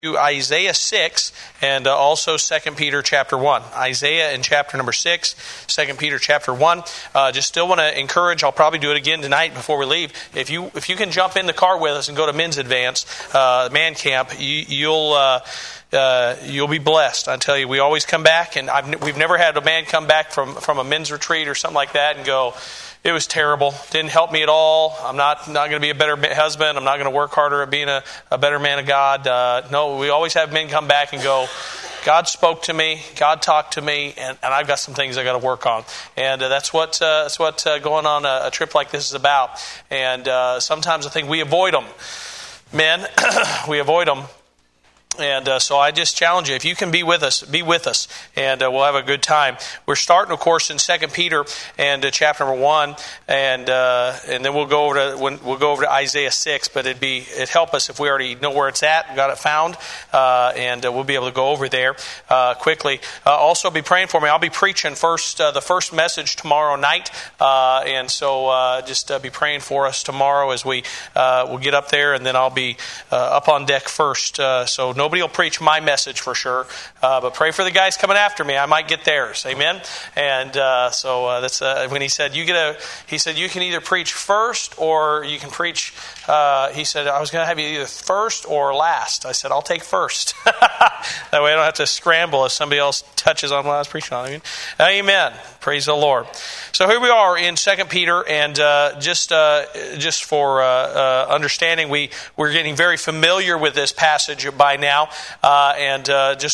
to Isaiah 6 and also 2 Peter chapter 1. Isaiah in chapter number 6, 2 Peter chapter 1. Just still want to encourage, I'll probably do it again tonight before we leave. If you can jump in the car with us and go to Men's Advance, Man Camp, you'll be blessed. I tell you, we always come back, and we've never had a man come back from a men's retreat or something like that and go, it was terrible. Didn't help me at all. I'm not going to be a better husband. I'm not going to work harder at being a better man of God. No, we always have men come back and go, God spoke to me. God talked to me, and I've got some things I got to work on. And that's what going on a trip like this is about. And sometimes I think we avoid them. Men, we avoid them. And so I just challenge you, if you can be with us, and we'll have a good time. We're starting, of course, in 2 Peter and chapter number 1, and then we'll go over to Isaiah 6. But it'd help us if we already know where it's at, got it found, and we'll be able to go over there quickly. Also, be praying for me. I'll be preaching the first message tomorrow night, and so just be praying for us tomorrow as we'll get up there, and then I'll be up on deck first. So nobody will preach my message for sure, but pray for the guys coming after me. I might get theirs. Amen. And so that's when he said you can either preach first or you can preach. He said I was going to have you either first or last. I said I'll take first. That way I don't have to scramble if somebody else touches on what I was preaching on. Amen. Praise the Lord. So here we are in 2 Peter, and just for understanding, we're getting very familiar with this passage by now, and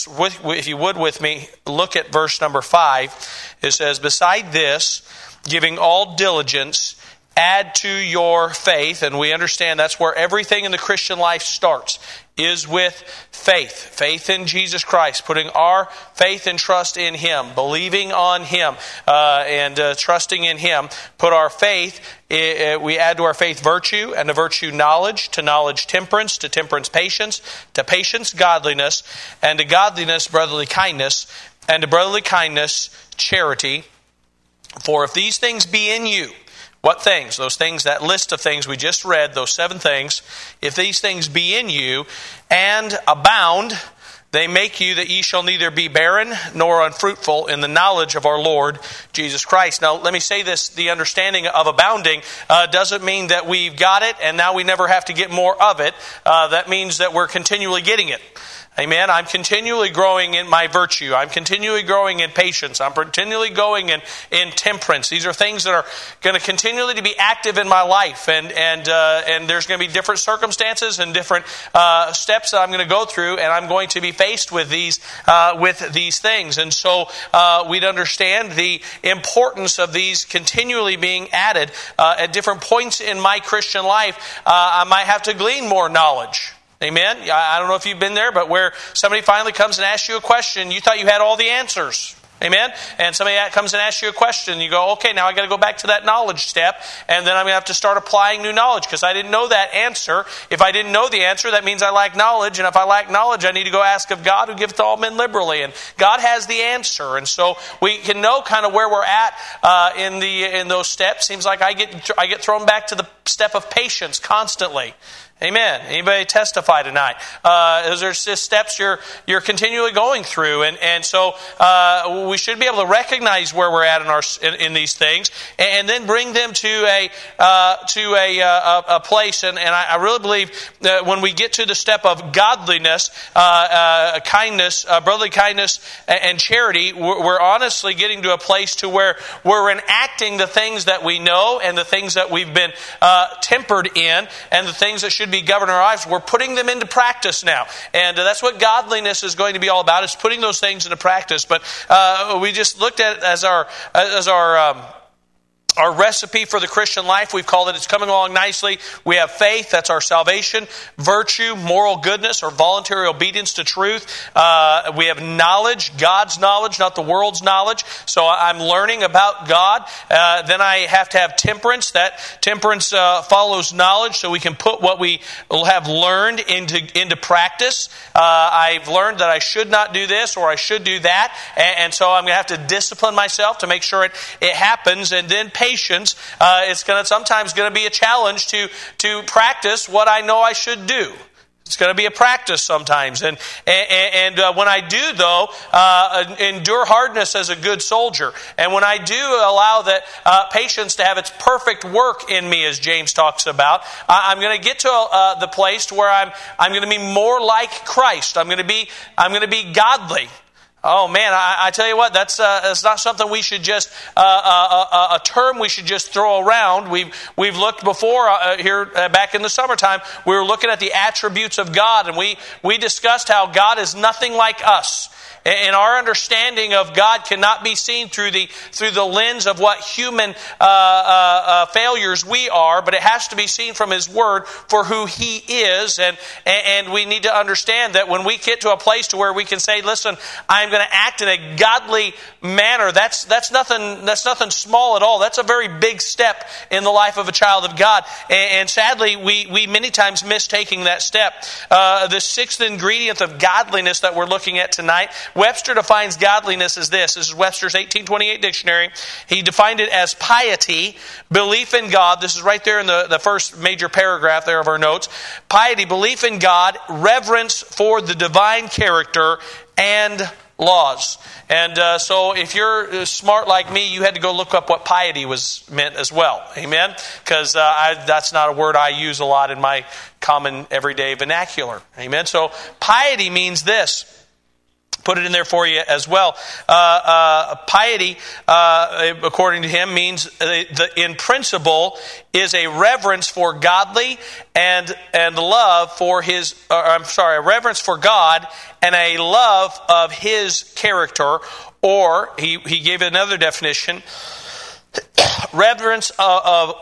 if you would with me, look at verse number 5. It says, "Beside this, giving all diligence, add to your faith," and we understand that's where everything in the Christian life starts, is with faith in Jesus Christ, putting our faith and trust in Him, believing on Him, and trusting in Him. Put our faith, we add to our faith virtue, and to virtue knowledge, to knowledge temperance, to temperance patience, to patience godliness, and to godliness brotherly kindness, and to brotherly kindness charity. For if these things be in you, what things? Those things, that list of things we just read, those 7 things. If these things be in you and abound, they make you that ye shall neither be barren nor unfruitful in the knowledge of our Lord Jesus Christ. Now, let me say this, the understanding of abounding doesn't mean that we've got it and now we never have to get more of it. That means that we're continually getting it. Amen. I'm continually growing in my virtue. I'm continually growing in patience. I'm continually growing in temperance. These are things that are going to continually to be active in my life, and there's going to be different circumstances and different steps that I'm going to go through, and I'm going to be faced with these things. And so we'd understand the importance of these continually being added at different points in my Christian life. I might have to glean more knowledge. Amen. I don't know if you've been there, but where somebody finally comes and asks you a question, you thought you had all the answers. Amen. And somebody comes and asks you a question, you go, okay, now I got to go back to that knowledge step, and then I'm going to have to start applying new knowledge because I didn't know that answer. If I didn't know the answer, that means I lack knowledge, and if I lack knowledge, I need to go ask of God, who giveth to all men liberally, and God has the answer. And so we can know kind of where we're at in those steps. Seems like I get thrown back to the step of patience constantly. Amen. Anybody testify tonight? Those are just steps you're continually going through, and so we should be able to recognize where we're at in these things, and then bring them to a place. And I really believe that when we get to the step of godliness, kindness, brotherly kindness, and charity, we're honestly getting to a place to where we're enacting the things that we know and the things that we've been tempered in, and the things that should be govern our lives. We're putting them into practice now, and that's what godliness is going to be all about, is putting those things into practice. But we just looked at it as our recipe for the Christian life. We've called it, it's coming along nicely. We have faith, that's our salvation. Virtue, moral goodness, or voluntary obedience to truth. We have knowledge, God's knowledge, not the world's knowledge. So I'm learning about God. Then I have to have temperance. That temperance follows knowledge, so we can put what we have learned into practice. I've learned that I should not do this or I should do that. And so I'm going to have to discipline myself to make sure it happens. And then patience, it's sometimes going to be a challenge to practice what I know I should do. It's going to be a practice sometimes. And when I do, though, endure hardness as a good soldier. And when I do allow that patience to have its perfect work in me, as James talks about, I'm going to get to the place where I'm going to be more like Christ. I'm going to be godly. Oh man, I tell you what, that's not something we should just a term we should just throw around. We've looked before here back in the summertime. We were looking at the attributes of God, and we discussed how God is nothing like us. And our understanding of God cannot be seen through the lens of what human failures we are, but it has to be seen from His Word for who He is. And we need to understand that when we get to a place to where we can say, "Listen, I'm going to act in a godly manner," that's nothing small at all. That's a very big step in the life of a child of God. And sadly, we many times miss taking that step. The sixth ingredient of godliness that we're looking at tonight, Webster defines godliness as this. This is Webster's 1828 dictionary. He defined it as piety, belief in God. This is right there in the first major paragraph there of our notes. Piety, belief in God, reverence for the divine character, and laws. And so if you're smart like me, you had to go look up what piety was meant as well. Amen? Because that's not a word I use a lot in my common everyday vernacular. Amen? So piety means this. Put it in there for you as well. Piety, according to him, means in principle is a reverence for godly and love for a reverence for God and a love of His character. Or he gave another definition. Reverence of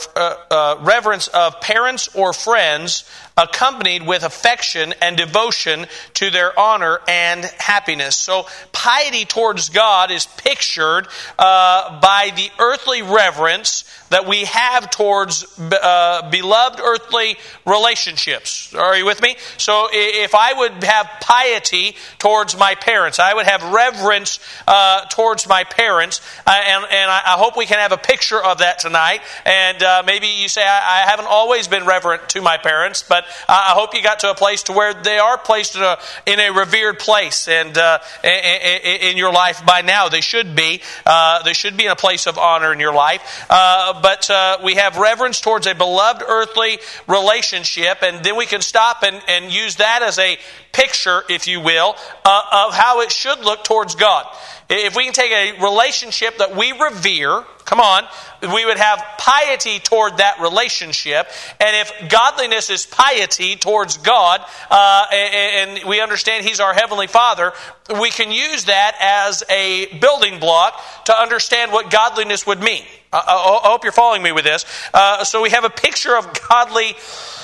parents or friends, accompanied with affection and devotion to their honor and happiness. So piety towards God is pictured by the earthly reverence that we have towards beloved earthly relationships. Are you with me? So if I would have piety towards my parents, I would have reverence towards my parents, and I hope we can have a picture of that tonight. And maybe you say, I haven't always been reverent to my parents, but I hope you got to a place to where they are placed in a revered place and in your life by now. They should be. They should be in a place of honor in your life. But we have reverence towards a beloved earthly relationship, and then we can stop and use that as a picture, if you will, of how it should look towards God. If we can take a relationship that we revere, come on, we would have piety toward that relationship. And if godliness is piety towards God, and we understand He's our Heavenly Father, we can use that as a building block to understand what godliness would mean. I hope you're following me with this. So we have a picture of godly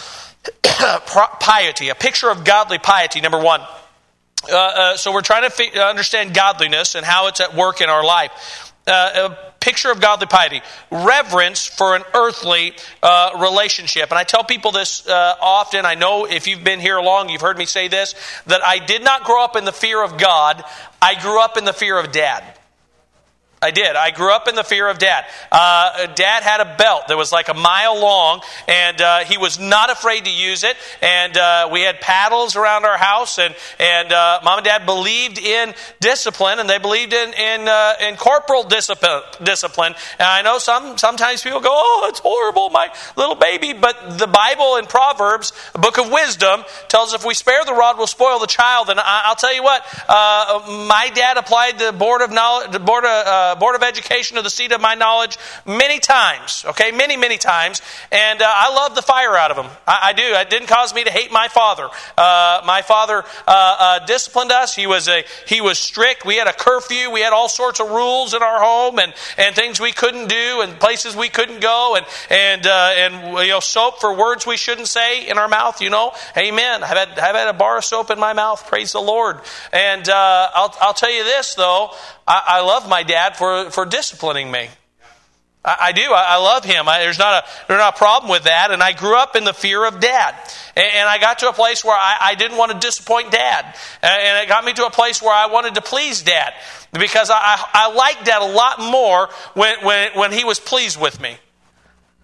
piety, a picture of godly piety, number one. So we're trying to understand godliness and how it's at work in our life. A picture of godly piety, reverence for an earthly relationship. And I tell people this often. I know if you've been here long, you've heard me say this, that I did not grow up in the fear of God. I grew up in the fear of Dad. I did. I grew up in the fear of Dad. Dad had a belt that was like a mile long, and he was not afraid to use it. And we had paddles around our house, and Mom and Dad believed in discipline, and they believed in corporal discipline. And I know sometimes people go, "Oh, it's horrible, my little baby." But the Bible in Proverbs, a book of wisdom, tells us if we spare the rod, we'll spoil the child. And I'll tell you what, my dad applied the Board of Education to the seat of my knowledge many times, okay, many times, and I love the fire out of him. I do. It didn't cause me to hate my father. My father disciplined us. He was strict. We had a curfew. We had all sorts of rules in our home and things we couldn't do and places we couldn't go and you know, soap for words we shouldn't say in our mouth. You know, amen. I've had a bar of soap in my mouth. Praise the Lord. And I'll tell you this though. I love my dad for disciplining me. I do. I love him. There's not a problem with that. And I grew up in the fear of Dad. And I got to a place where I didn't want to disappoint Dad. And it got me to a place where I wanted to please Dad. Because I liked Dad a lot more when he was pleased with me.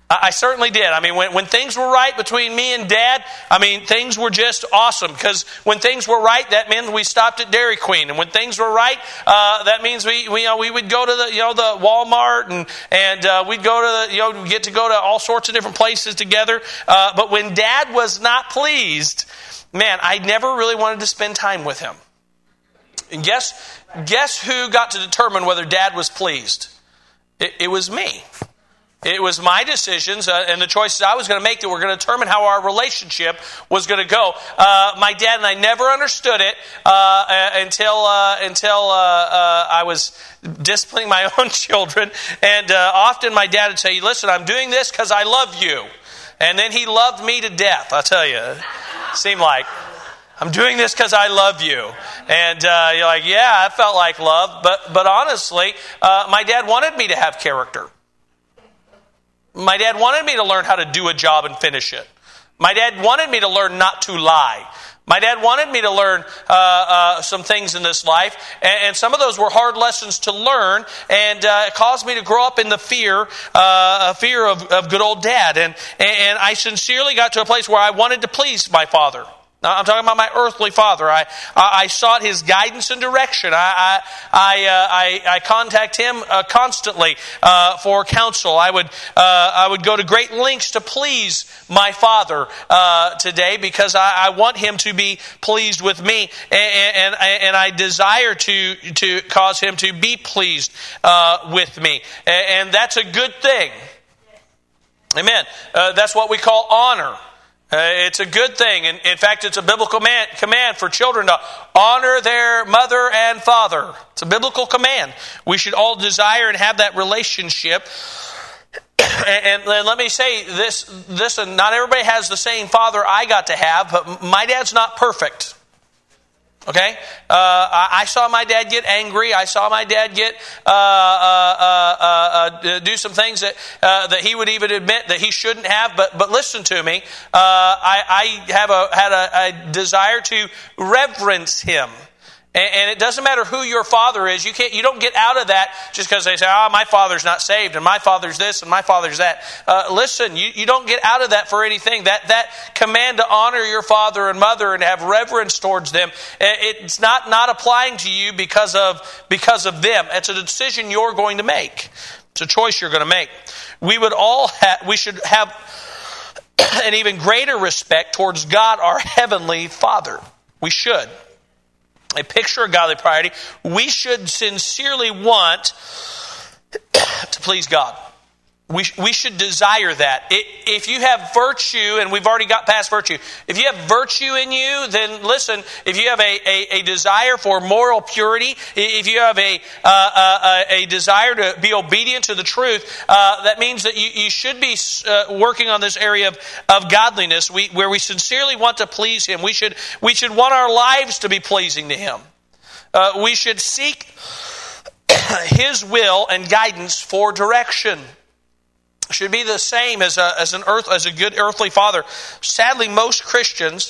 I certainly did. I mean, when things were right between me and Dad, I mean, things were just awesome. Because when things were right, that meant we stopped at Dairy Queen. And when things were right, that means we would go to the Walmart and we'd go to get to go to all sorts of different places together. But when Dad was not pleased, man, I never really wanted to spend time with him. And guess who got to determine whether Dad was pleased? It was me. It was my decisions and the choices I was going to make that were going to determine how our relationship was going to go. My dad and I never understood it until I was disciplining my own children. And often my dad would say, listen, I'm doing this because I love you. And then he loved me to death, I'll tell you. It seemed like, I'm doing this because I love you. And you're like, yeah, I felt like love. But honestly, my dad wanted me to have character. My dad wanted me to learn how to do a job and finish it. My dad wanted me to learn not to lie. My dad wanted me to learn some things in this life, and some of those were hard lessons to learn, and it caused me to grow up in the fear of good old Dad. And I sincerely got to a place where I wanted to please my father. I'm talking about my earthly father. I sought his guidance and direction. I contact him constantly for counsel. I would go to great lengths to please my father today because I want him to be pleased with me, and I desire to cause him to be pleased with me, and that's a good thing. Amen. That's what we call honor. It's a good thing. And in fact, it's a biblical command for children to honor their mother and father. It's a biblical command. We should all desire and have that relationship. And let me say this, and not everybody has the same father I got to have, but my dad's not perfect. Okay? I saw my dad get angry. I saw my dad get do some things that he would even admit that he shouldn't have. But listen to me. I had a desire to reverence him. And it doesn't matter who your father is. You don't get out of that just because they say, my father's not saved, and my father's this, and my father's that. Listen, you don't get out of that for anything. That command to honor your father and mother and have reverence towards them, it's not applying to you because of them. It's a decision you're going to make. It's a choice you're going to make. We should have an even greater respect towards God, our heavenly Father. We should. A picture of godly priority. We should sincerely want to please God. We should desire that. If you have virtue, and we've already got past virtue, if you have virtue in you, then listen, if you have a desire for moral purity, if you have a desire to be obedient to the truth, that means that you should be working on this area of godliness where we sincerely want to please Him. We should want our lives to be pleasing to Him. We should seek His will and guidance for direction. Should be the same as a good earthly father. Sadly, most Christians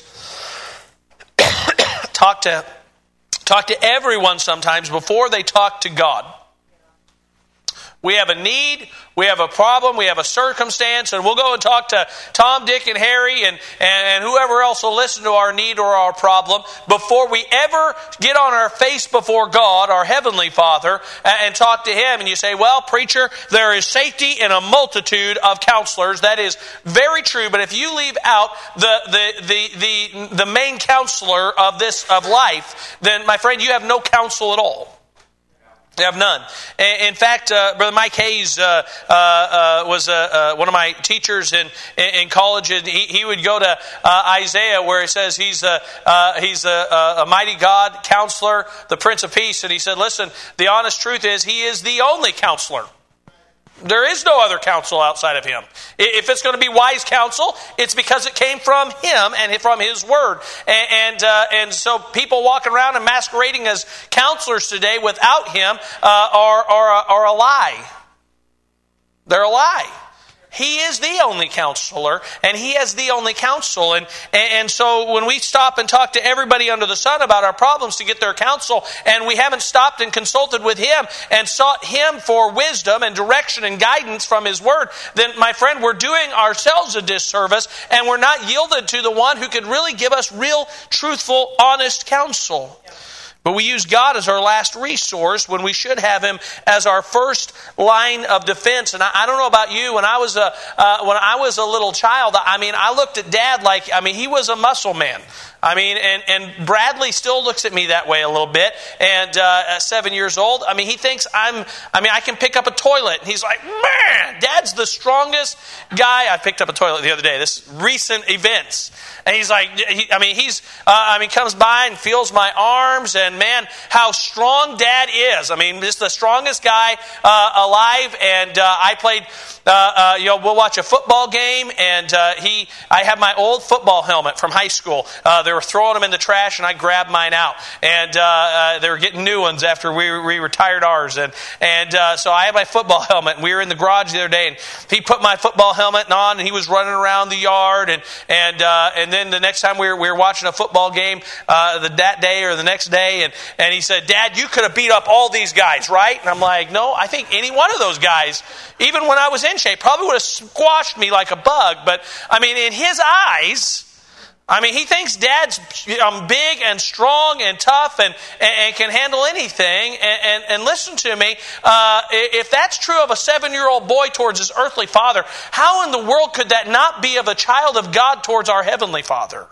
talk to everyone sometimes before they talk to God. We have a need, we have a problem, we have a circumstance, and we'll go and talk to Tom, Dick, and Harry and whoever else will listen to our need or our problem before we ever get on our face before God, our Heavenly Father, and talk to Him. And you say, well, preacher, there is safety in a multitude of counselors. That is very true, but if you leave out the main counselor of life, then, my friend, you have no counsel at all. You have none. In fact, Brother Mike Hayes was one of my teachers in college, and he would go to Isaiah, where he says he's a mighty God, counselor, the Prince of Peace, and he said, "Listen, the honest truth is He is the only counselor. There is no other counsel outside of Him. If it's going to be wise counsel, it's because it came from Him and from His Word. And so people walking around and masquerading as counselors today without Him are a lie. They're a lie. He is the only counselor, and He has the only counsel. And so when we stop and talk to everybody under the sun about our problems to get their counsel, and we haven't stopped and consulted with Him and sought Him for wisdom and direction and guidance from His Word, then, my friend, we're doing ourselves a disservice, and we're not yielded to the one who could really give us real, truthful, honest counsel. But we use God as our last resource when we should have Him as our first line of defense. And I don't know about you, when I was a little child, I looked at Dad like, he was a muscle man. And Bradley still looks at me that way a little bit. And at 7 years old, he thinks I can pick up a toilet. And he's like, man, Dad's the strongest guy. I picked up a toilet the other day. This recent events. And he's like, he comes by and feels my arms, and man, how strong Dad is. Just the strongest guy alive. And I played, we'll watch a football game, and I have my old football helmet from high school. They were throwing them in the trash, and I grabbed mine out. And they were getting new ones after we retired ours. And so I had my football helmet, and we were in the garage the other day, and he put my football helmet on, and he was running around the yard, and then the next time we were watching a football game that day or the next day, and he said, Dad, you could have beat up all these guys, right? And I'm like, no, I think any one of those guys, even when I was in shape, probably would have squashed me like a bug. But in his eyes, he thinks Dad's big and strong and tough and can handle anything. And listen to me, if that's true of a 7-year-old boy towards his earthly father, how in the world could that not be of a child of God towards our heavenly Father?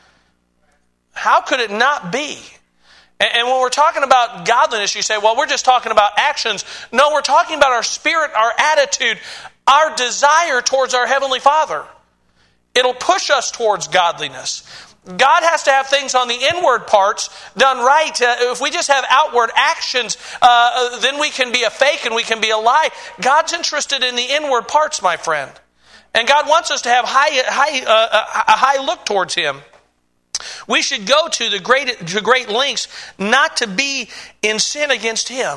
How could it not be? And when we're talking about godliness, you say, well, we're just talking about actions. No, we're talking about our spirit, our attitude, our desire towards our heavenly Father. It'll push us towards godliness. God has to have things on the inward parts done right. If we just have outward actions, then we can be a fake and we can be a lie. God's interested in the inward parts, my friend. And God wants us to have a high look towards Him. We should go to great lengths not to be in sin against Him.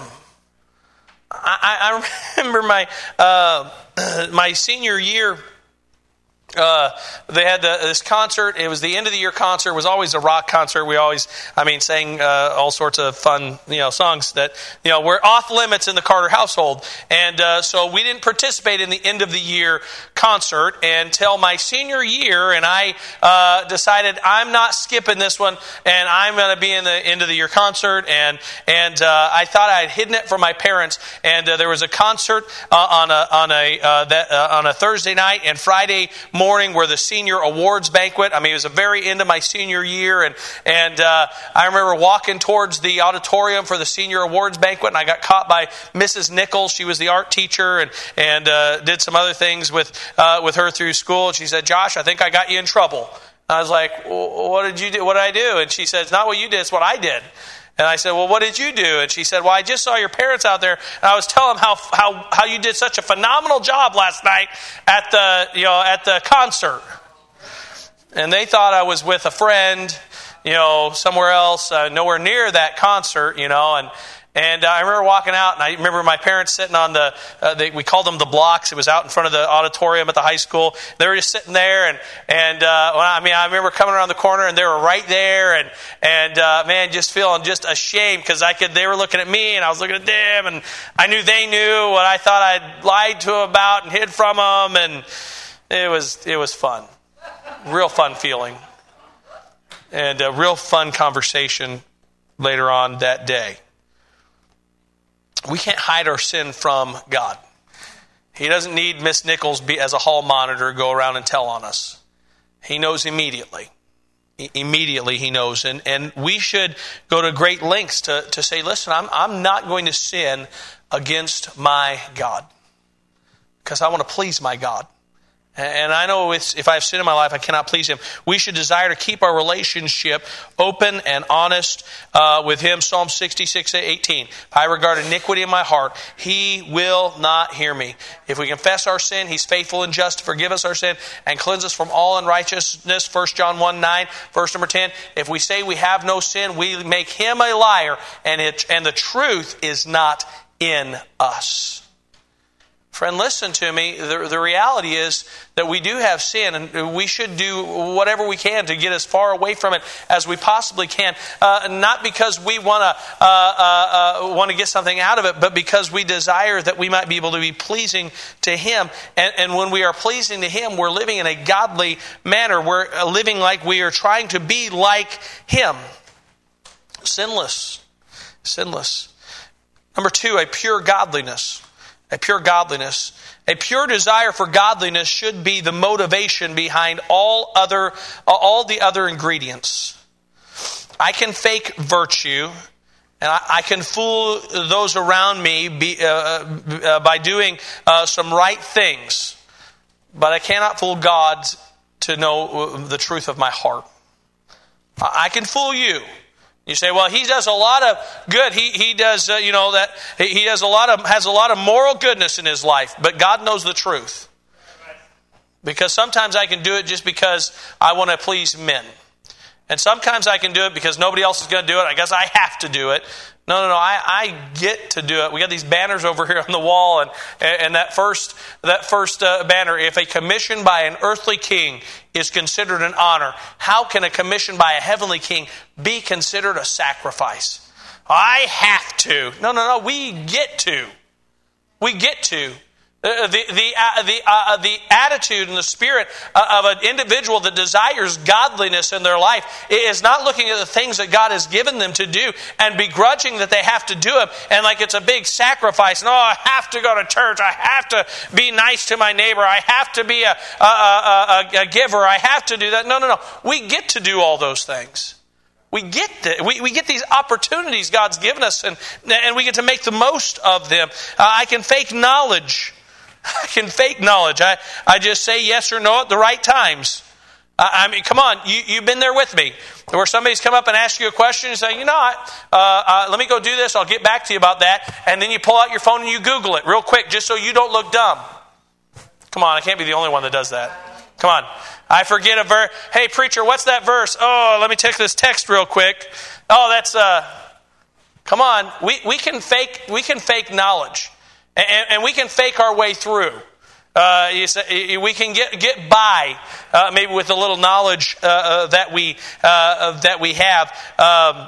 I remember my senior year. They had this concert. It was the end of the year concert. It was always a rock concert. We always, sang all sorts of fun, songs that, were off limits in the Carter household. And so we didn't participate in the end of the year concert until my senior year. And I decided I'm not skipping this one, and I'm going to be in the end of the year concert. And I thought I had hidden it from my parents. And there was a concert on a Thursday night, and Friday morning were the senior awards banquet. It was the very end of my senior year, and I remember walking towards the auditorium for the senior awards banquet, and I got caught by Mrs. Nichols. She was the art teacher, and did some other things with her through school. And she said, Josh, I think I got you in trouble. I was like, well, what did you do? What did I do? And she said, it's not what you did, it's what I did. And I said, well, what did you do? And she said, well, I just saw your parents out there, and I was telling them how you did such a phenomenal job last night at the concert. And they thought I was with a friend, somewhere else, nowhere near that concert, And I remember walking out, and I remember my parents sitting on we called them the blocks. It was out in front of the auditorium at the high school. They were just sitting there, I remember coming around the corner, and they were right there, and just feeling just ashamed because they were looking at me, and I was looking at them, and I knew they knew what I thought I'd lied to them about and hid from them, and it was fun, real fun feeling, and a real fun conversation later on that day. We can't hide our sin from God. He doesn't need Miss Nichols as a hall monitor to go around and tell on us. He knows immediately. Immediately He knows. And we should go to great lengths to say, listen, I'm not going to sin against my God, because I want to please my God. And I know if I have sin in my life, I cannot please Him. We should desire to keep our relationship open and honest with Him. Psalm 66:18. If I regard iniquity in my heart, He will not hear me. If we confess our sin, He's faithful and just to forgive us our sin and cleanse us from all unrighteousness. 1 John 1:9, verse number 10. If we say we have no sin, we make Him a liar, and the truth is not in us. Friend, listen to me. The reality is that we do have sin, and we should do whatever we can to get as far away from it as we possibly can. Not because we want to get something out of it, but because we desire that we might be able to be pleasing to Him. And when we are pleasing to Him, we're living in a godly manner. We're living like we are trying to be like Him. Sinless. Number 2, a pure godliness. A pure godliness. A pure desire for godliness should be the motivation behind all the other ingredients. I can fake virtue, and I can fool those around me by doing some right things, but I cannot fool God to know the truth of my heart. I can fool you. You say, well, he does a lot of good. He does, that he has a lot of moral goodness in his life, but God knows the truth. Because sometimes I can do it just because I want to please men. And sometimes I can do it because nobody else is going to do it. I guess I have to do it. No, I get to do it. We got these banners over here on the wall, and that first banner, if a commission by an earthly king is considered an honor, how can a commission by a heavenly king be considered a sacrifice? I have to. No, we get to. We get to. The attitude and the spirit of an individual that desires godliness in their life is not looking at the things that God has given them to do and begrudging that they have to do them, and like it's a big sacrifice. No, I have to go to church. I have to be nice to my neighbor. I have to be a giver. I have to do that. No. We get to do all those things. We get these opportunities God's given us, and we get to make the most of them. I can fake knowledge. I just say yes or no at the right times. I mean, come on, you've been there with me. Where somebody's come up and asked you a question and say, let me go do this, I'll get back to you about that. And then you pull out your phone and you Google it real quick just so you don't look dumb. Come on, I can't be the only one that does that. Come on. I forget a verse. Hey, preacher, what's that verse? Oh, let me take this text real quick. Oh, that's, come on. We can fake knowledge. And we can fake our way through. We can get by maybe with a little knowledge that we have.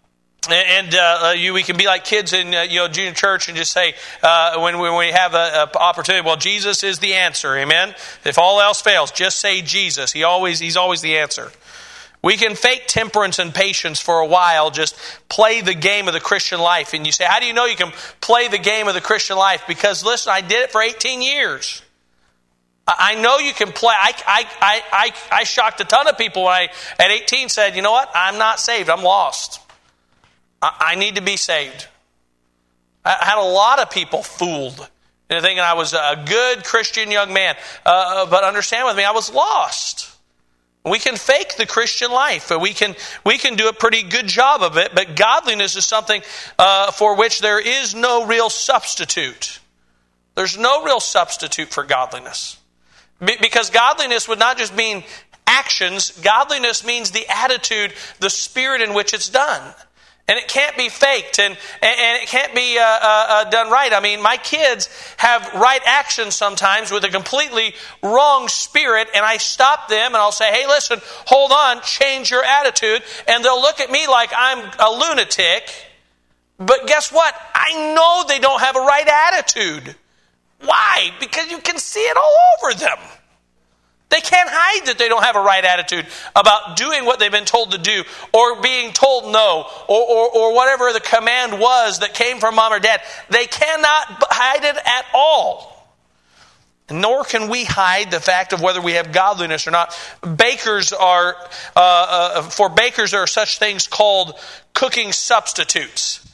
We can be like kids in junior church and just say when we have an opportunity, well, Jesus is the answer, amen. If all else fails, just say Jesus. He's always the answer. We can fake temperance and patience for a while, just play the game of the Christian life. And you say, how do you know you can play the game of the Christian life? Because listen, I did it for 18 years. I know you can play. I shocked a ton of people when I, at 18, said, you know what? I'm not saved. I'm lost. I need to be saved. I had a lot of people fooled into thinking I was a good Christian young man. But understand with me, I was lost. We can fake the Christian life. We can do a pretty good job of it, but godliness is something for which there is no real substitute. There's no real substitute for godliness. Because godliness would not just mean actions. Godliness means the attitude, the spirit in which it's done. And it can't be faked, and it can't be done right. I mean, my kids have right actions sometimes with a completely wrong spirit, and I stop them and I'll say, hey, listen, hold on, change your attitude. And they'll look at me like I'm a lunatic. But guess what? I know they don't have a right attitude. Why? Because you can see it all over them. They can't hide that they don't have a right attitude about doing what they've been told to do, or being told no, or whatever the command was that came from mom or dad. They cannot hide it at all. Nor can we hide the fact of whether we have godliness or not. For bakers there are such things called cooking substitutes.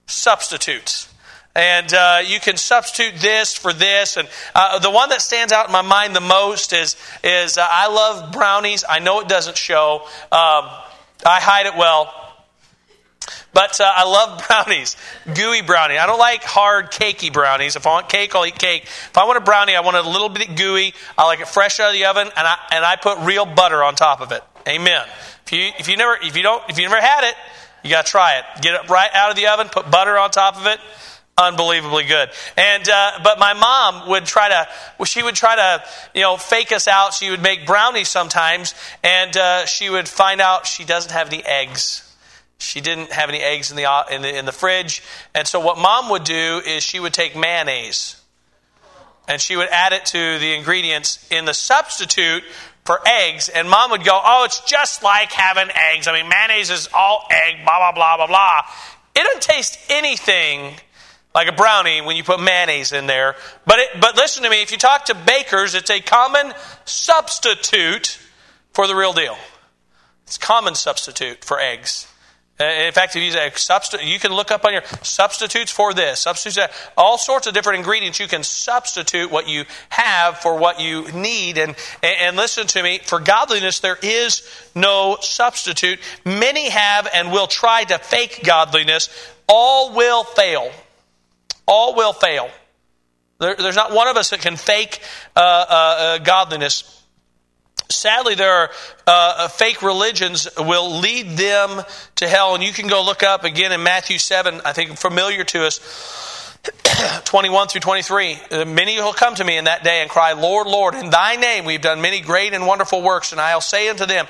And you can substitute this for this. And the one that stands out in my mind the most is I love brownies. I know it doesn't show. I hide it well. But I love brownies. Gooey brownie. I don't like hard, cakey brownies. If I want cake, I'll eat cake. If I want a brownie, I want it a little bit gooey. I like it fresh out of the oven, and I put real butter on top of it. Amen. If you never had it, you got to try it. Get it right out of the oven, put butter on top of it. unbelievably good. And but my mom would try to fake us out. She would make brownies sometimes, and she would find out she doesn't have any eggs. She didn't have any eggs in the fridge, and so what Mom would do is she would take mayonnaise, and she would add it to the ingredients in the substitute for eggs, and Mom would go, "Oh, it's just like having eggs. I mean, mayonnaise is all egg, blah, blah, blah, blah, blah." It doesn't taste anything like a brownie when you put mayonnaise in there. But listen to me, if you talk to bakers, it's a common substitute for the real deal. It's a common substitute for eggs. In fact, if you use a substitute, you can look up on your substitutes for this, substitutes that, all sorts of different ingredients. You can substitute what you have for what you need. And listen to me, for godliness there is no substitute. Many have and will try to fake godliness. All will fail. All will fail. There's not one of us that can fake godliness. Sadly, there are fake religions will lead them to hell. And you can go look up again in Matthew 7, I think familiar to us, 21 through 23. Many will come to me in that day and cry, "Lord, Lord, in thy name we've done many great and wonderful works. And I'll say unto them,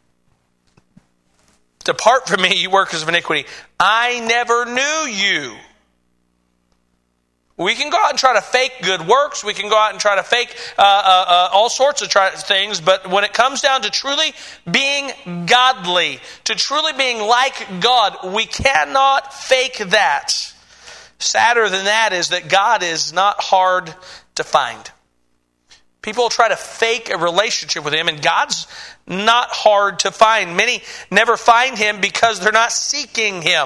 Depart from me, you workers of iniquity. I never knew you." We can go out and try to fake good works. We can go out and try to fake all sorts of things. But when it comes down to truly being godly, to truly being like God, we cannot fake that. Sadder than that is that God is not hard to find. People try to fake a relationship with Him, and God's not hard to find. Many never find Him because they're not seeking Him.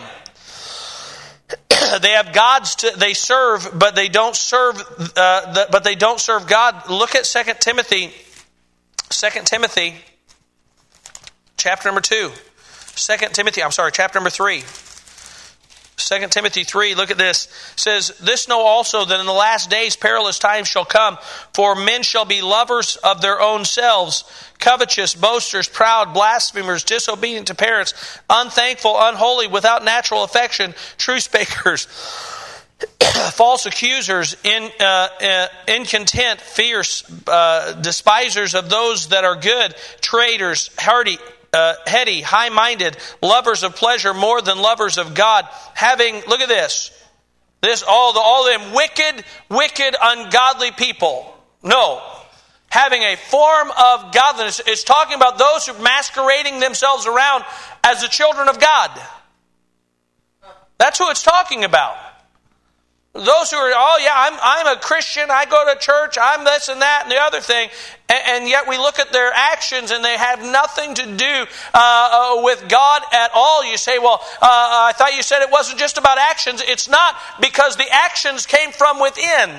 They have gods they serve, but they don't serve. But they don't serve God. Look at 2 Timothy. 2 Timothy, chapter number 2. Chapter number 3. 2 Timothy 3, look at this. It says, "This know also that in the last days perilous times shall come, for men shall be lovers of their own selves, covetous, boasters, proud, blasphemers, disobedient to parents, unthankful, unholy, without natural affection, truce speakers, false accusers, incontent, fierce, despisers of those that are good, traitors, heady, high-minded, lovers of pleasure more than lovers of God, having," look at this, all them wicked, ungodly people. No. Having a form of godliness. It's talking about those who are masquerading themselves around as the children of God. That's who it's talking about. Those who are, I'm a Christian, I go to church, I'm this and that and the other thing, and yet we look at their actions and they have nothing to do with God at all. You say, well, I thought you said it wasn't just about actions. It's not, because the actions came from within.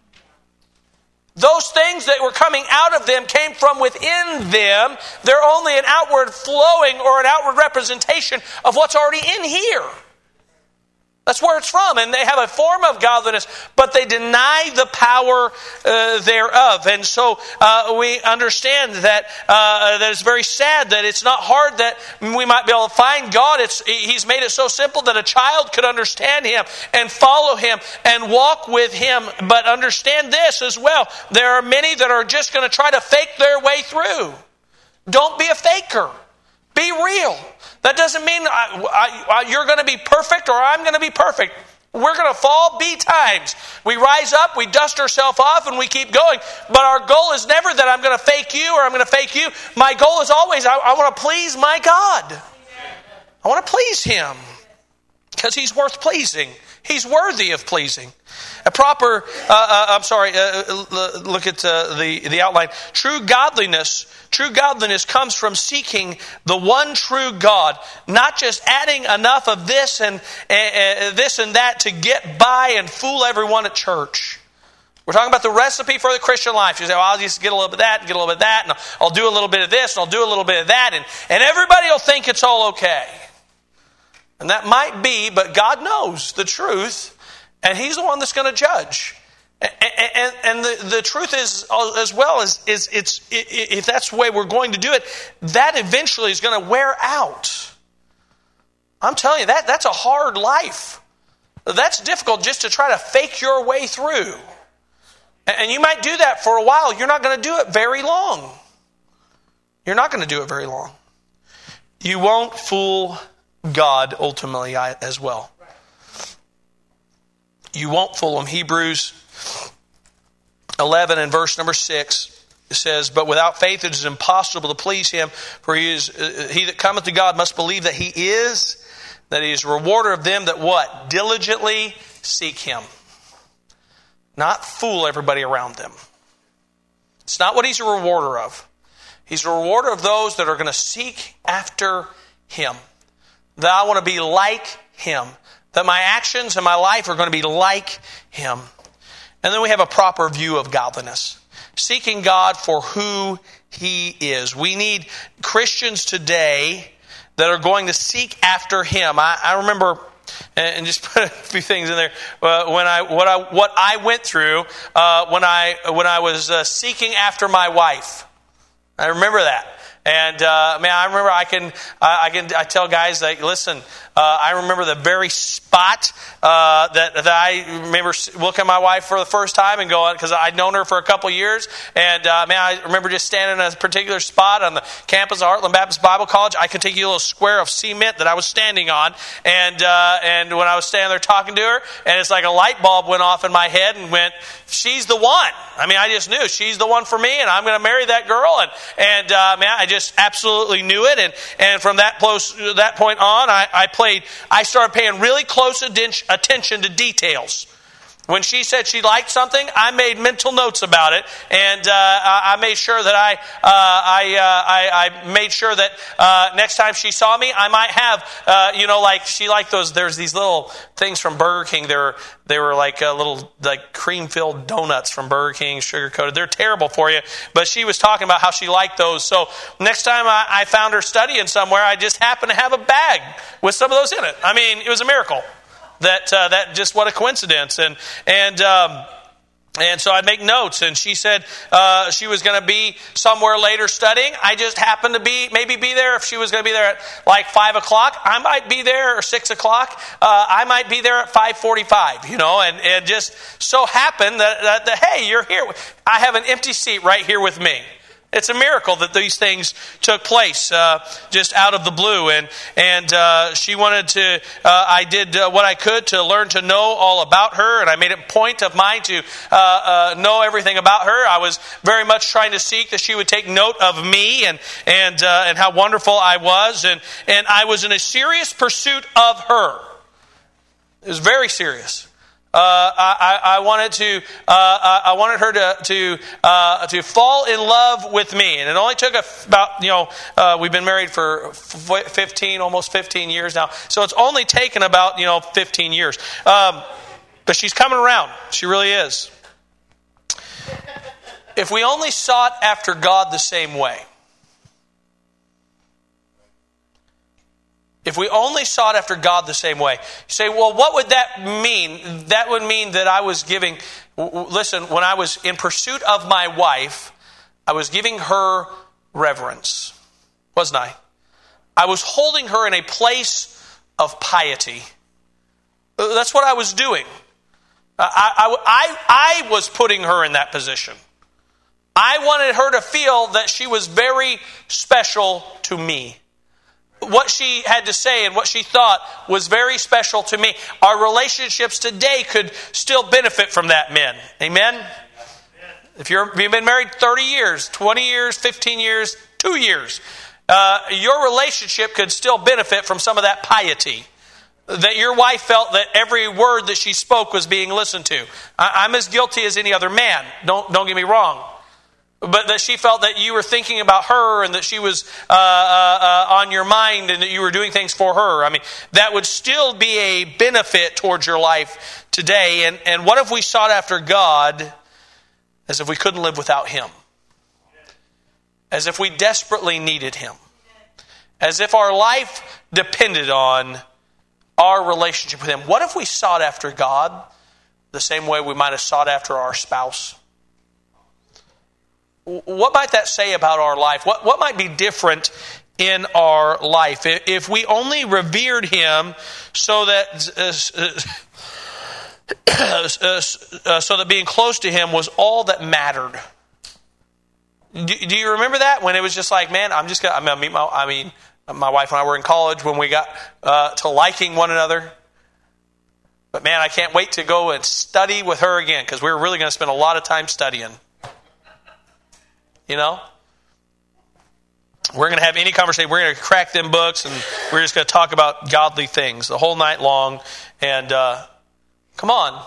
Those things that were coming out of them came from within them. They're only an outward flowing or an outward representation of what's already in here. That's where it's from. And they have a form of godliness, but they deny the power thereof. And so we understand that it's very sad that it's not hard that we might be able to find God. He's made it so simple that a child could understand Him and follow Him and walk with Him. But understand this as well. There are many that are just going to try to fake their way through. Don't be a faker. Be real. That doesn't mean you're going to be perfect or I'm going to be perfect. We're going to fall times. We rise up, we dust ourselves off, and we keep going. But our goal is never that I'm going to fake you or I'm going to fake you. My goal is always I want to please my God. I want to please Him because He's worth pleasing. He's worthy of pleasing. Look at the outline. True godliness comes from seeking the one true God, not just adding enough of this and that to get by and fool everyone at church. We're talking about the recipe for the Christian life. You say, well, I'll just get a little bit of that and get a little bit of that, and I'll do a little bit of this and I'll do a little bit of that, and everybody will think it's all okay. And that might be, but God knows the truth, and He's the one that's going to judge. And the truth is, as well, is if that's the way we're going to do it, that eventually is going to wear out. I'm telling you, that's a hard life. That's difficult just to try to fake your way through. And you might do that for a while. You're not going to do it very long. You're not going to do it very long. You won't fool God ultimately as well. You won't fool him. Hebrews 11 and verse number 6 says, "But without faith it is impossible to please him, for he that cometh to God must believe that he is a rewarder of them that" what? "Diligently seek him." Not fool everybody around them. It's not what he's a rewarder of. He's a rewarder of those that are going to seek after him. That I want to be like him. That my actions and my life are going to be like him. And then we have a proper view of godliness. Seeking God for who he is. We need Christians today that are going to seek after him. I remember, and just put a few things in there, what I went through when I was seeking after my wife. I remember that. And I remember I tell guys, like, listen, I remember the very spot that I remember looking at my wife for the first time and going, because I'd known her for a couple years, and I remember just standing in a particular spot on the campus of Heartland Baptist Bible College. I could take you a little square of cement that I was standing on, and when I was standing there talking to her, and it's like a light bulb went off in my head and went, she's the one. I just knew she's the one for me, and I'm going to marry that girl, and I just absolutely knew it, and from that point on, I started paying really close attention to details. When she said she liked something, I made mental notes about it, and I made sure that I made sure that next time she saw me, I might have, like she liked those. There's these little things from Burger King. They were like little cream-filled donuts from Burger King, sugar-coated. They're terrible for you, but she was talking about how she liked those. So next time I found her studying somewhere, I just happened to have a bag with some of those in it. It was a miracle. That just what a coincidence, and so I'd make notes. And she said she was going to be somewhere later studying. I just happened to be there. If she was going to be there at like 5 o'clock, I might be there, or 6 o'clock. I might be there at 5:45. And just so happened that hey, you're here. I have an empty seat right here with me. It's a miracle that these things took place just out of the blue. And she wanted to, I did what I could to learn to know all about her. And I made it a point of mine to know everything about her. I was very much trying to seek that she would take note of me and how wonderful I was. And I was in a serious pursuit of her. It was very serious. I wanted her to fall in love with me, and it only took about we've been married for almost 15 years now, so it's only taken about 15 years. But she's coming around. She really is. If we only sought after God the same way. If we only sought after God the same way. You say, well, what would that mean? That would mean that I was giving... Listen, when I was in pursuit of my wife, I was giving her reverence. Wasn't I? I was holding her in a place of piety. That's what I was doing. I was putting her in that position. I wanted her to feel that she was very special to me. What she had to say and what she thought was very special to me. Our relationships today could still benefit from that, men. Amen? If you've been married 30 years, 20 years, 15 years, 2 years, your relationship could still benefit from some of that piety. That your wife felt that every word that she spoke was being listened to. I'm as guilty as any other man. Don't get me wrong. But that she felt that you were thinking about her and that she was on your mind and that you were doing things for her. That would still be a benefit towards your life today. And what if we sought after God as if we couldn't live without him? As if we desperately needed him. As if our life depended on our relationship with him. What if we sought after God the same way we might have sought after our spouse? What might that say about our life? What might be different in our life if we only revered him so that so that being close to him was all that mattered. Do you remember that? When it was just like, man, I'm gonna meet my wife and I were in college when we got to liking one another. But man, I can't wait to go and study with her again, because we're really going to spend a lot of time studying. You know? We're going to have any conversation. We're going to crack them books, and we're just going to talk about godly things the whole night long. And come on.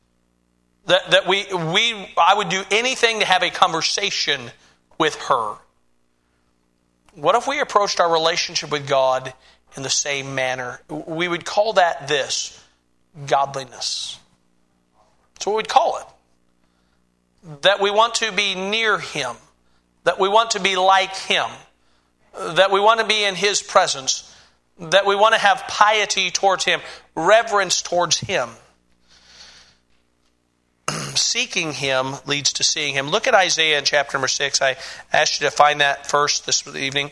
I would do anything to have a conversation with her. What if we approached our relationship with God in the same manner? We would call that this, godliness. That's what we'd call it. That we want to be near Him. That we want to be like Him. That we want to be in His presence. That we want to have piety towards Him. Reverence towards Him. Seeking Him leads to seeing Him. Look at Isaiah in chapter number 6. I asked you to find that first this evening.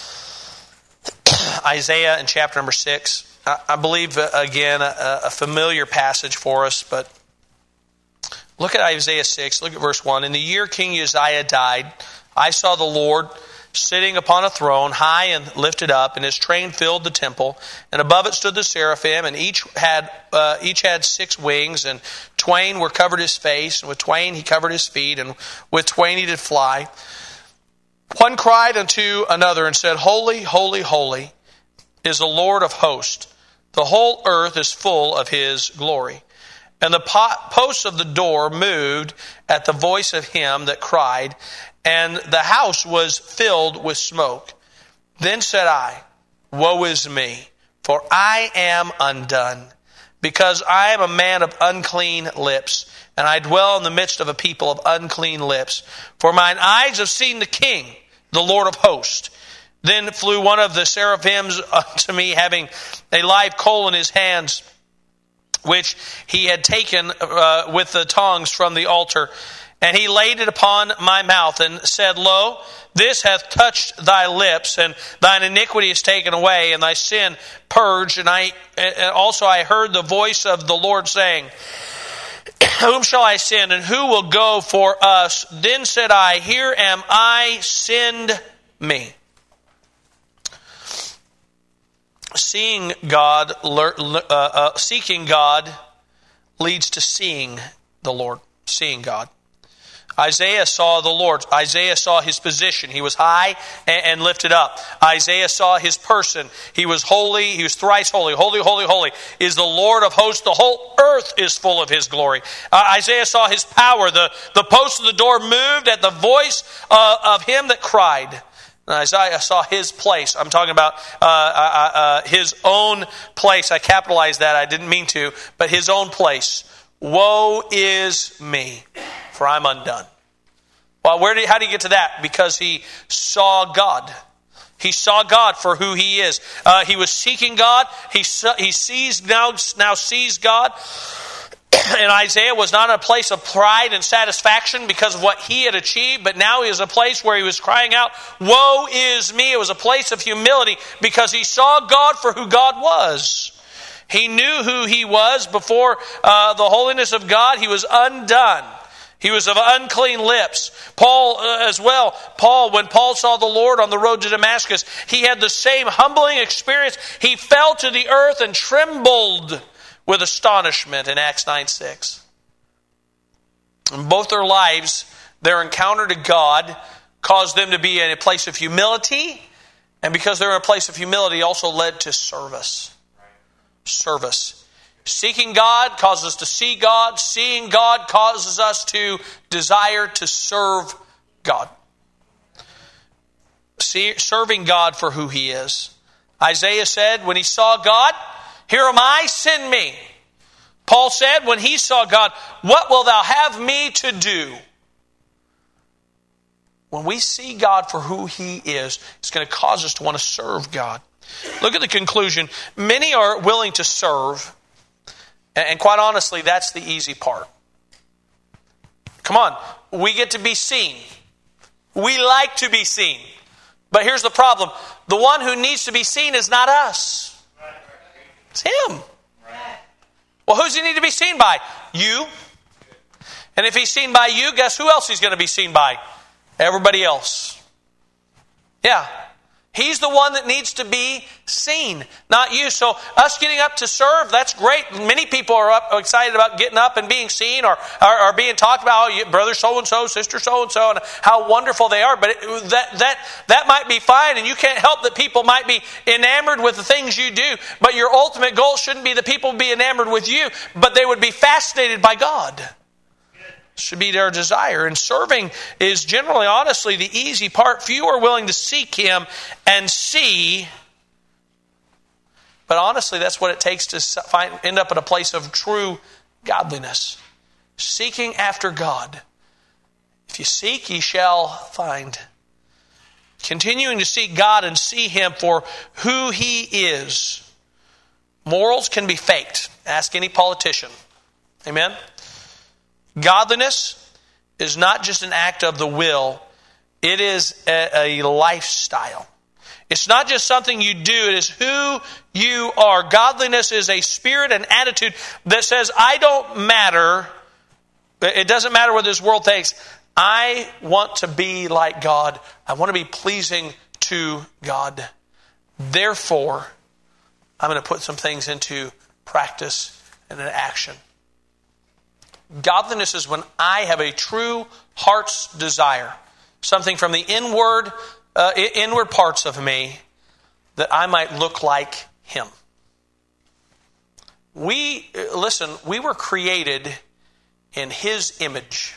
Isaiah in chapter number 6. I believe, again, a familiar passage for us, but look at Isaiah 6. Look at verse 1. In the year King Uzziah died, I saw the Lord sitting upon a throne, high and lifted up, and His train filled the temple. And above it stood the seraphim, and each had 6 wings, and twain were covered His face, and with twain He covered His feet, and with twain He did fly. One cried unto another and said, Holy, holy, holy is the Lord of hosts. The whole earth is full of His glory. And the posts of the door moved at the voice of him that cried, and the house was filled with smoke. Then said I, Woe is me, for I am undone, because I am a man of unclean lips, and I dwell in the midst of a people of unclean lips. For mine eyes have seen the King, the Lord of hosts. Then flew one of the seraphims unto me, having a live coal in his hands, which he had taken with the tongs from the altar. And he laid it upon my mouth and said, Lo, this hath touched thy lips, and thine iniquity is taken away, and thy sin purged. And also I heard the voice of the Lord saying, Whom shall I send, and who will go for us? Then said I, Here am I, send me. Seeking God leads to seeing the Lord. Seeing God. Isaiah saw the Lord. Isaiah saw His position. He was high and lifted up. Isaiah saw His person. He was holy. He was thrice holy. Holy, holy, holy is the Lord of hosts. The whole earth is full of His glory. Isaiah saw His power. The posts of the door moved at the voice of him that cried. And Isaiah saw His place. I'm talking about His own place. I capitalized that. I didn't mean to. But His own place. Woe is me, for I'm undone. Well, how do you get to that? Because he saw God. He saw God for who He is. He was seeking God. He now sees God. And Isaiah was not in a place of pride and satisfaction because of what he had achieved, but now he is a place where he was crying out, Woe is me. It was a place of humility because he saw God for who God was. He knew who He was before the holiness of God. He was undone. He was of unclean lips. Paul as well. When Paul saw the Lord on the road to Damascus, he had the same humbling experience. He fell to the earth and trembled with astonishment in Acts 9:6. In both their lives, their encounter to God caused them to be in a place of humility. And because they were in a place of humility, also led to service. Service. Seeking God causes us to see God. Seeing God causes us to desire to serve God. Serving God for who He is. Isaiah said when he saw God, Here am I, send me. Paul said when he saw God, What wilt thou have me to do? When we see God for who He is, it's going to cause us to want to serve God. Look at the conclusion. Many are willing to serve, and quite honestly, that's the easy part. Come on, we get to be seen. We like to be seen. But here's the problem. The one who needs to be seen is not us. It's Him. Well, who's He need to be seen? seen by? You. And if he's seen by you, guess who else he's going to be seen by? Everybody else. Yeah. He's the one that needs to be seen, not you. So us getting up to serve, that's great. Many people are excited about getting up and being seen or being talked about, oh, brother so-and-so, sister so-and-so, and how wonderful they are. But that might be fine, and you can't help that people might be enamored with the things you do. But your ultimate goal shouldn't be that people be enamored with you, but they would be fascinated by God. Should be their desire. And serving is generally, honestly, the easy part. Few are willing to seek Him and see. But honestly, that's what it takes to end up in a place of true godliness. Seeking after God. If you seek, ye shall find. Continuing to seek God and see Him for who He is. Morals can be faked. Ask any politician. Amen? Godliness is not just an act of the will. It is a lifestyle. It's not just something you do. It is who you are. Godliness is a spirit and attitude that says, I don't matter. It doesn't matter what this world thinks. I want to be like God. I want to be pleasing to God. Therefore, I'm going to put some things into practice and into action. Godliness is when I have a true heart's desire, something from the inward parts of me, that I might look like Him. We were created in His image.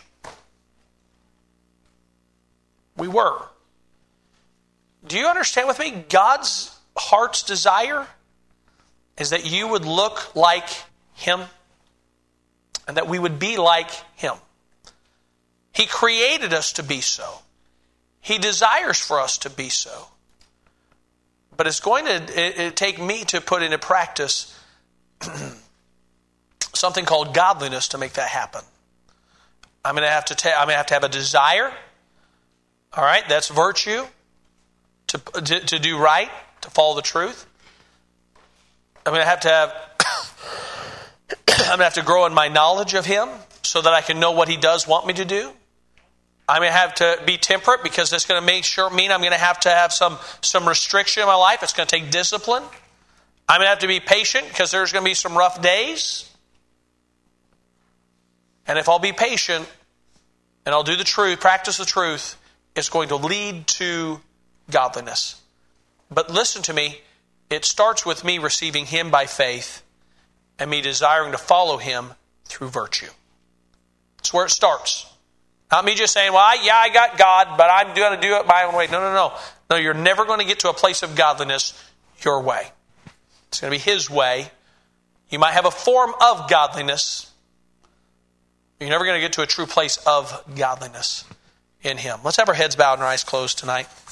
We were. Do you understand with me? God's heart's desire is that you would look like Him. And that we would be like Him. He created us to be so. He desires for us to be so. But it's going to take me to put into practice something called godliness to make that happen. I'm going to have to have a desire. All right, that's virtue. To do right, to follow the truth. I'm going to have to grow in my knowledge of Him so that I can know what He does want me to do. I'm going to have to be temperate because it's going to mean I'm going to have some restriction in my life. It's going to take discipline. I'm going to have to be patient because there's going to be some rough days. And if I'll be patient and I'll do the truth, practice the truth, it's going to lead to godliness. But listen to me, it starts with me receiving Him by faith and me desiring to follow Him through virtue. That's where it starts. Not me just saying, well, I got God, but I'm going to do it my own way. No. No, you're never going to get to a place of godliness your way. It's going to be His way. You might have a form of godliness. You're never going to get to a true place of godliness in Him. Let's have our heads bowed and our eyes closed tonight.